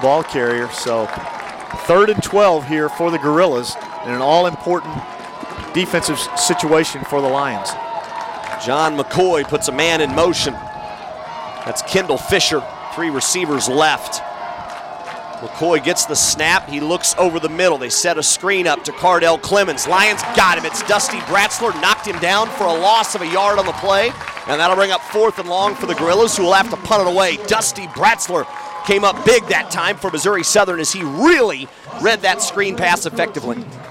ball carrier. So 3rd and 12 here for the Gorillas in an all-important defensive situation for the Lions. John McCoy puts a man in motion. That's Kendall Fisher, 3 receivers left. McCoy gets the snap. He looks over the middle. They set a screen up to Cardell Clemens. Lions got him. It's Dusty Bratzler, knocked him down for a loss of a yard on the play. And that'll bring up 4th and long for the Gorillas, who will have to punt it away. Dusty Bratzler came up big that time for Missouri Southern as he really read that screen pass effectively.